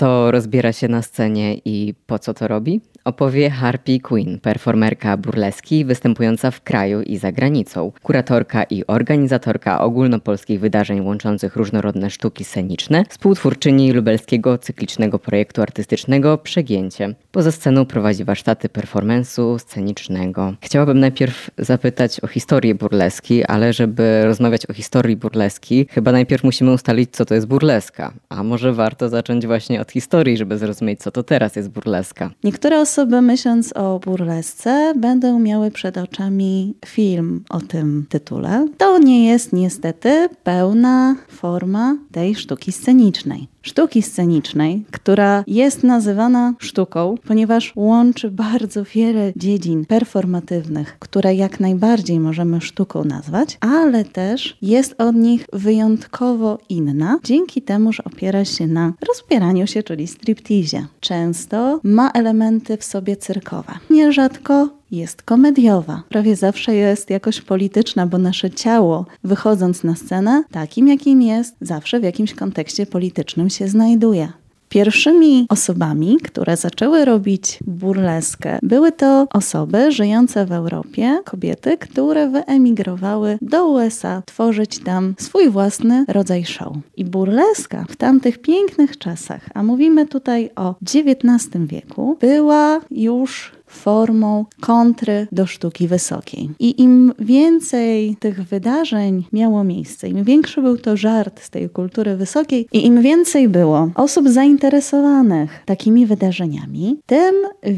Kto rozbiera się na scenie i po co to robi? Opowie Harpy Quinn, performerka burleski występująca w kraju i za granicą, kuratorka i organizatorka ogólnopolskich wydarzeń łączących różnorodne sztuki sceniczne, współtwórczyni lubelskiego cyklicznego projektu artystycznego Przegięcie. Poza sceną prowadzi warsztaty performance'u scenicznego. Chciałabym najpierw zapytać o historię burleski, ale żeby rozmawiać o historii burleski, chyba najpierw musimy ustalić, co to jest burleska. A może warto zacząć właśnie od historii, żeby zrozumieć, co to teraz jest burleska. Niektóre osoby, myśląc o burlesce, będą miały przed oczami film o tym tytule. To nie jest niestety pełna forma tej sztuki scenicznej. Sztuki scenicznej, która jest nazywana sztuką, ponieważ łączy bardzo wiele dziedzin performatywnych, które jak najbardziej możemy sztuką nazwać, ale też jest od nich wyjątkowo inna, dzięki temu, że opiera się na rozbieraniu się, czyli stripteasie. Często ma elementy w sobie cyrkowe. Nierzadko jest komediowa. Prawie zawsze jest jakoś polityczna, bo nasze ciało, wychodząc na scenę, takim jakim jest, zawsze w jakimś kontekście politycznym się znajduje. Pierwszymi osobami, które zaczęły robić burleskę, były to osoby żyjące w Europie, kobiety, które wyemigrowały do USA tworzyć tam swój własny rodzaj show. I burleska w tamtych pięknych czasach, a mówimy tutaj o XIX wieku, była już formą kontry do sztuki wysokiej. I im więcej tych wydarzeń miało miejsce, im większy był to żart z tej kultury wysokiej i im więcej było osób zainteresowanych takimi wydarzeniami, tym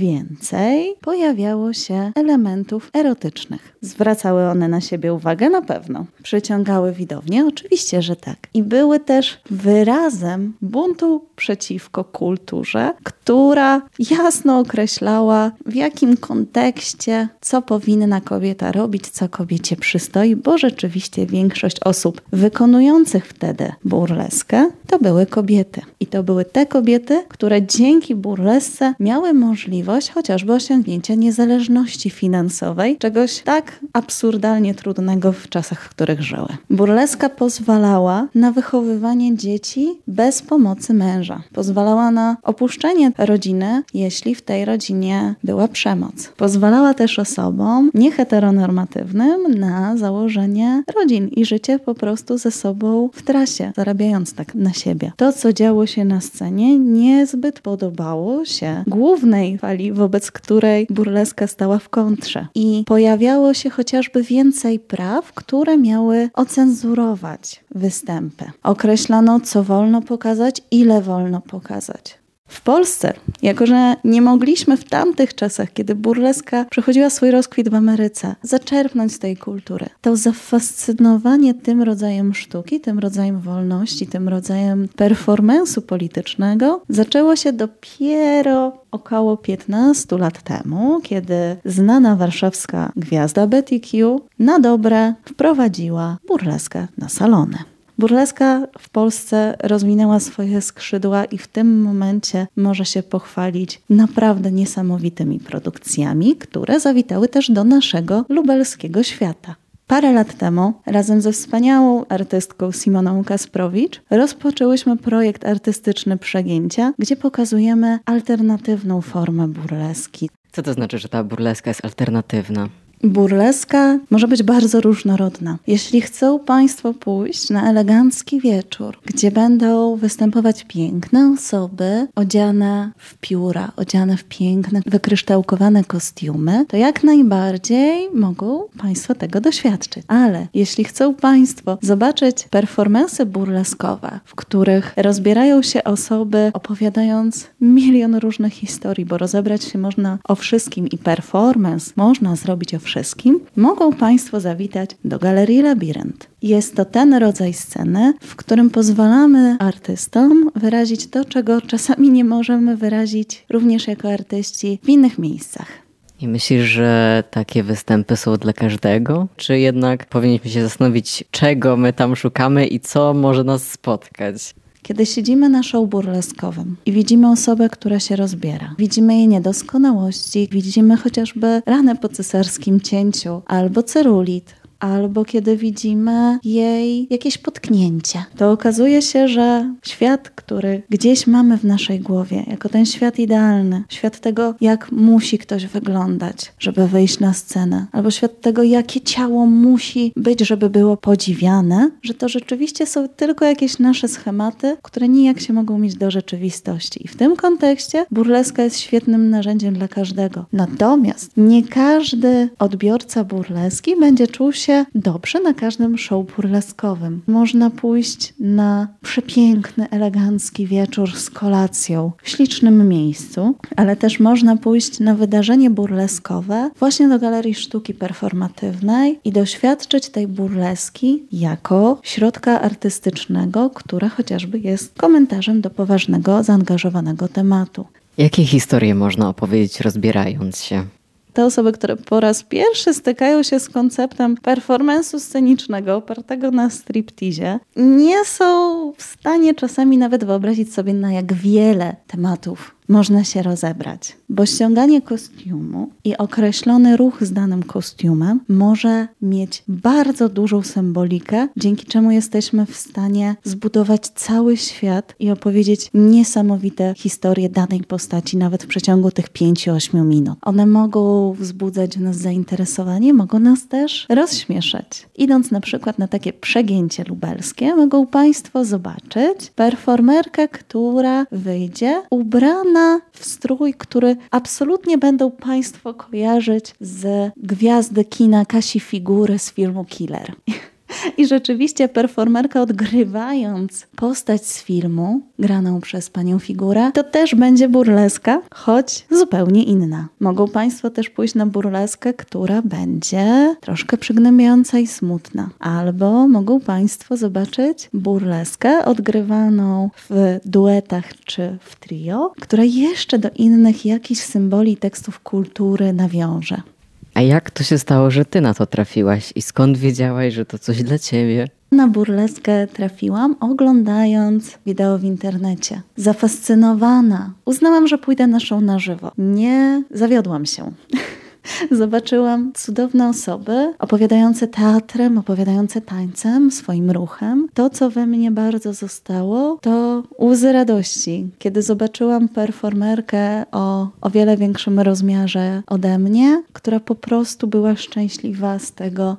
więcej pojawiało się elementów erotycznych. Zwracały one na siebie uwagę? Na pewno. Przyciągały widownię? Oczywiście, że tak. I były też wyrazem buntu przeciwko kulturze, która jasno określała, w jakim kontekście, co powinna kobieta robić, co kobiecie przystoi, bo rzeczywiście większość osób wykonujących wtedy burleskę to były kobiety. I to były te kobiety, które dzięki burlesce miały możliwość chociażby osiągnięcia niezależności finansowej, czegoś tak absurdalnie trudnego w czasach, w których żyły. Burleska pozwalała na wychowywanie dzieci bez pomocy męża. Pozwalała na opuszczenie rodziny, jeśli w tej rodzinie była przemoc. Pozwalała też osobom nieheteronormatywnym na założenie rodzin i życie po prostu ze sobą w trasie, zarabiając tak na siebie. To, co działo się na scenie, niezbyt podobało się głównej fali, wobec której burleska stała w kontrze. I pojawiało się chociażby więcej praw, które miały ocenzurować występy. Określano, co wolno pokazać, ile wolno pokazać. W Polsce, jako że nie mogliśmy w tamtych czasach, kiedy burleska przechodziła swój rozkwit w Ameryce, zaczerpnąć z tej kultury, to zafascynowanie tym rodzajem sztuki, tym rodzajem wolności, tym rodzajem performance'u politycznego zaczęło się dopiero około 15 lat temu, kiedy znana warszawska gwiazda Betty Q na dobre wprowadziła burleskę na salony. Burleska w Polsce rozwinęła swoje skrzydła i w tym momencie może się pochwalić naprawdę niesamowitymi produkcjami, które zawitały też do naszego lubelskiego świata. Parę lat temu razem ze wspaniałą artystką Simoną Kasprowicz rozpoczęłyśmy projekt artystyczny Przegięcia, gdzie pokazujemy alternatywną formę burleski. Co to znaczy, że ta burleska jest alternatywna? Burleska może być bardzo różnorodna. Jeśli chcą Państwo pójść na elegancki wieczór, gdzie będą występować piękne osoby odziane w pióra, odziane w piękne, wykryształkowane kostiumy, to jak najbardziej mogą Państwo tego doświadczyć. Ale jeśli chcą Państwo zobaczyć performance'y burleskowe, w których rozbierają się osoby opowiadając milion różnych historii, bo rozebrać się można o wszystkim i performance można zrobić o wszystkim, mogą Państwo zawitać do Galerii Labirynt. Jest to ten rodzaj sceny, w którym pozwalamy artystom wyrazić to, czego czasami nie możemy wyrazić również jako artyści w innych miejscach. I myślisz, że takie występy są dla każdego? Czy jednak powinniśmy się zastanowić, czego my tam szukamy i co może nas spotkać? Kiedy siedzimy na show burleskowym i widzimy osobę, która się rozbiera, widzimy jej niedoskonałości, widzimy chociażby ranę po cesarskim cięciu albo celulit, albo kiedy widzimy jej jakieś potknięcie. To okazuje się, że świat, który gdzieś mamy w naszej głowie, jako ten świat idealny, świat tego, jak musi ktoś wyglądać, żeby wyjść na scenę, albo świat tego, jakie ciało musi być, żeby było podziwiane, że to rzeczywiście są tylko jakieś nasze schematy, które nijak się mogą mieć do rzeczywistości. I w tym kontekście burleska jest świetnym narzędziem dla każdego. Natomiast nie każdy odbiorca burleski będzie czuł się dobrze na każdym show burleskowym. Można pójść na przepiękny, elegancki wieczór z kolacją w ślicznym miejscu, ale też można pójść na wydarzenie burleskowe właśnie do Galerii Sztuki Performatywnej i doświadczyć tej burleski jako środka artystycznego, które chociażby jest komentarzem do poważnego, zaangażowanego tematu. Jakie historie można opowiedzieć rozbierając się? Te osoby, które po raz pierwszy stykają się z konceptem performance'u scenicznego opartego na stripteasie, nie są w stanie czasami nawet wyobrazić sobie, na jak wiele tematów można się rozebrać. Bo ściąganie kostiumu i określony ruch z danym kostiumem może mieć bardzo dużą symbolikę, dzięki czemu jesteśmy w stanie zbudować cały świat i opowiedzieć niesamowite historie danej postaci, nawet w przeciągu tych 5-8 minut. One mogą wzbudzać w nas zainteresowanie, mogą nas też rozśmieszać. Idąc na przykład na takie przegięcie lubelskie, mogą Państwo zobaczyć performerkę, która wyjdzie ubrana w strój, który absolutnie będą Państwo kojarzyć z gwiazdy kina Kasi Figury z filmu Killer. I rzeczywiście performerka, odgrywając postać z filmu, graną przez panią Figurę, to też będzie burleska, choć zupełnie inna. Mogą Państwo też pójść na burleskę, która będzie troszkę przygnębiająca i smutna. Albo mogą Państwo zobaczyć burleskę odgrywaną w duetach czy w trio, która jeszcze do innych jakichś symboli i tekstów kultury nawiąże. A jak to się stało, że ty na to trafiłaś i skąd wiedziałaś, że to coś dla ciebie? Na burleskę trafiłam, oglądając wideo w internecie. Zafascynowana. Uznałam, że pójdę na show na żywo. Nie zawiodłam się. Zobaczyłam cudowne osoby opowiadające teatrem, opowiadające tańcem, swoim ruchem. To, co we mnie bardzo zostało, to łzy radości. Kiedy zobaczyłam performerkę o wiele większym rozmiarze ode mnie, która po prostu była szczęśliwa z tego,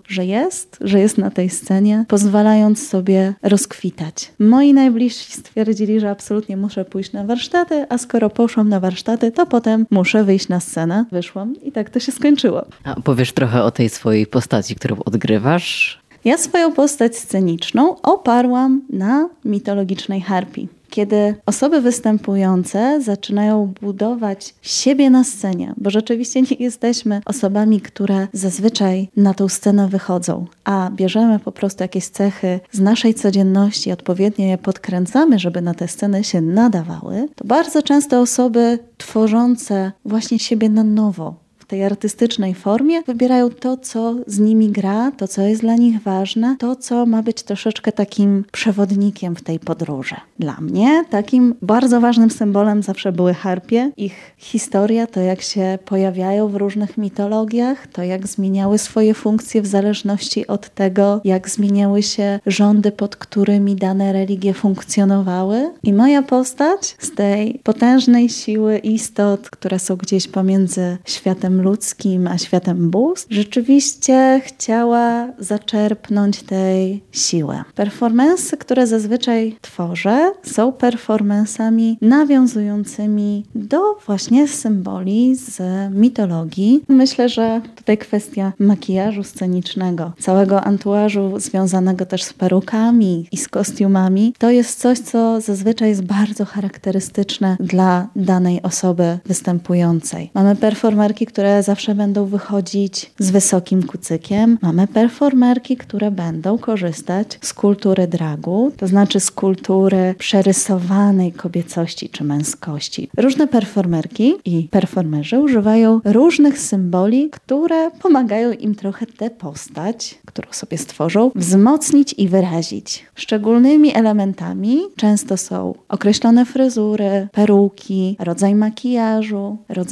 że jest na tej scenie, pozwalając sobie rozkwitać. Moi najbliżsi stwierdzili, że absolutnie muszę pójść na warsztaty, a skoro poszłam na warsztaty, to potem muszę wyjść na scenę. Wyszłam i tak to się skończyło. A powiesz trochę o tej swojej postaci, którą odgrywasz? Ja swoją postać sceniczną oparłam na mitologicznej harpii. Kiedy osoby występujące zaczynają budować siebie na scenie, bo rzeczywiście nie jesteśmy osobami, które zazwyczaj na tą scenę wychodzą, a bierzemy po prostu jakieś cechy z naszej codzienności, odpowiednio je podkręcamy, żeby na te sceny się nadawały, to bardzo często osoby tworzące właśnie siebie na nowo, w tej artystycznej formie, wybierają to, co z nimi gra, to, co jest dla nich ważne, to, co ma być troszeczkę takim przewodnikiem w tej podróży. Dla mnie takim bardzo ważnym symbolem zawsze były harpie. Ich historia, to jak się pojawiają w różnych mitologiach, to jak zmieniały swoje funkcje w zależności od tego, jak zmieniały się rządy, pod którymi dane religie funkcjonowały. I moja postać z tej potężnej siły istot, które są gdzieś pomiędzy światem ludzkim a światem bóstw, rzeczywiście chciała zaczerpnąć tej siły. Performance'y, które zazwyczaj tworzę, są performance'ami nawiązującymi do właśnie symboli z mitologii. Myślę, że tutaj kwestia makijażu scenicznego, całego antuażu związanego też z perukami i z kostiumami, to jest coś, co zazwyczaj jest bardzo charakterystyczne dla danej osoby występującej. Mamy performerki, które zawsze będą wychodzić z wysokim kucykiem. Mamy performerki, które będą korzystać z kultury dragu, to znaczy z kultury przerysowanej kobiecości czy męskości. Różne performerki i performerzy używają różnych symboli, które pomagają im trochę tę postać, którą sobie stworzą, wzmocnić i wyrazić. Szczególnymi elementami często są określone fryzury, peruki, rodzaj makijażu, rodzaj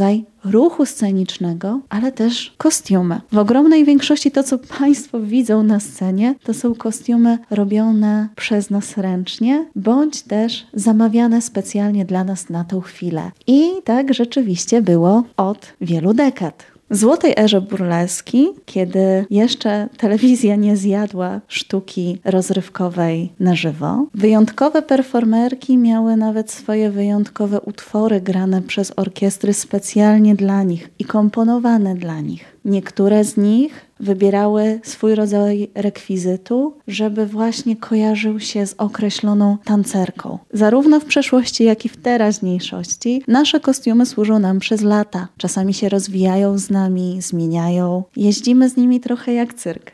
ruchu scenicznego, ale też kostiumy. W ogromnej większości to, co Państwo widzą na scenie, to są kostiumy robione przez nas ręcznie, bądź też zamawiane specjalnie dla nas na tą chwilę. I tak rzeczywiście było od wielu dekad. W złotej erze burleski, kiedy jeszcze telewizja nie zjadła sztuki rozrywkowej na żywo, wyjątkowe performerki miały nawet swoje wyjątkowe utwory grane przez orkiestry specjalnie dla nich i komponowane dla nich. Niektóre z nich wybierały swój rodzaj rekwizytu, żeby właśnie kojarzył się z określoną tancerką. Zarówno w przeszłości, jak i w teraźniejszości nasze kostiumy służą nam przez lata. Czasami się rozwijają z nami, zmieniają. Jeździmy z nimi trochę jak cyrk.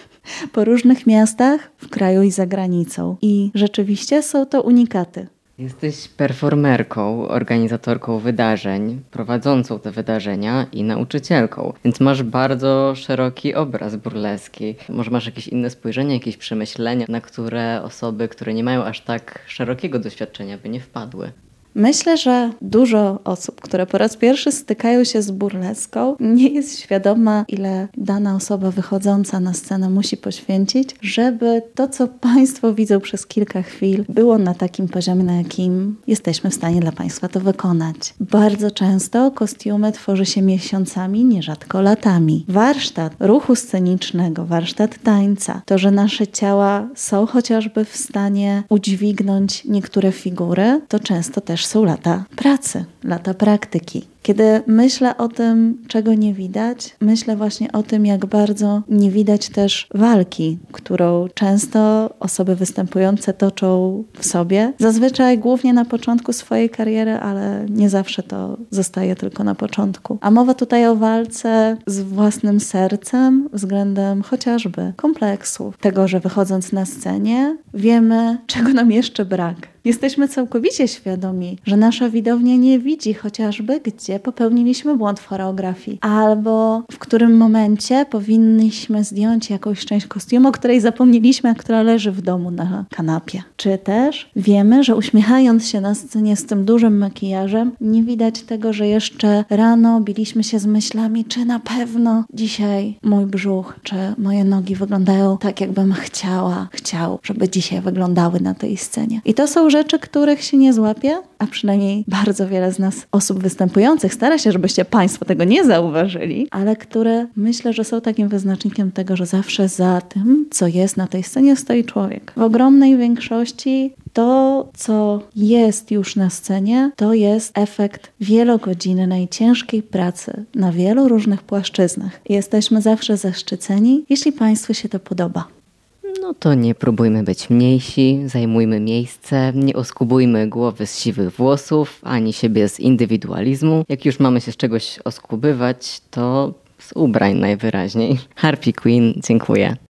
Po różnych miastach, w kraju i za granicą. I rzeczywiście są to unikaty. Jesteś performerką, organizatorką wydarzeń, prowadzącą te wydarzenia i nauczycielką, więc masz bardzo szeroki obraz burleski. Może masz jakieś inne spojrzenie, jakieś przemyślenia, na które osoby, które nie mają aż tak szerokiego doświadczenia, by nie wpadły. Myślę, że dużo osób, które po raz pierwszy stykają się z burleską, nie jest świadoma, ile dana osoba wychodząca na scenę musi poświęcić, żeby to, co Państwo widzą przez kilka chwil, było na takim poziomie, na jakim jesteśmy w stanie dla Państwa to wykonać. Bardzo często kostiumy tworzy się miesiącami, nierzadko latami. Warsztat ruchu scenicznego, warsztat tańca, to, że nasze ciała są chociażby w stanie udźwignąć niektóre figury, to często też są lata pracy, lata praktyki. Kiedy myślę o tym, czego nie widać, myślę właśnie o tym, jak bardzo nie widać też walki, którą często osoby występujące toczą w sobie. Zazwyczaj głównie na początku swojej kariery, ale nie zawsze to zostaje tylko na początku. A mowa tutaj o walce z własnym sercem względem chociażby kompleksu. Tego, że wychodząc na scenie wiemy, czego nam jeszcze brak. Jesteśmy całkowicie świadomi, że nasza widownia nie widzi chociażby, gdzie popełniliśmy błąd w choreografii, albo w którym momencie powinniśmy zdjąć jakąś część kostiumu, o której zapomnieliśmy, a która leży w domu na kanapie. Czy też wiemy, że uśmiechając się na scenie z tym dużym makijażem, nie widać tego, że jeszcze rano biliśmy się z myślami, czy na pewno dzisiaj mój brzuch, czy moje nogi wyglądają tak, jakbym chciał, żeby dzisiaj wyglądały na tej scenie. I to są rzeczy, których się nie złapie, a przynajmniej bardzo wiele z nas osób występujących stara się, żebyście Państwo tego nie zauważyli, ale które myślę, że są takim wyznacznikiem tego, że zawsze za tym, co jest na tej scenie, stoi człowiek. W ogromnej większości to, co jest już na scenie, to jest efekt wielogodzinnej, ciężkiej pracy na wielu różnych płaszczyznach. Jesteśmy zawsze zaszczyceni, jeśli Państwu się to podoba. No to nie próbujmy być mniejsi, zajmujmy miejsce, nie oskubujmy głowy z siwych włosów, ani siebie z indywidualizmu. Jak już mamy się z czegoś oskubywać, to z ubrań najwyraźniej. Harpy Queen, dziękuję.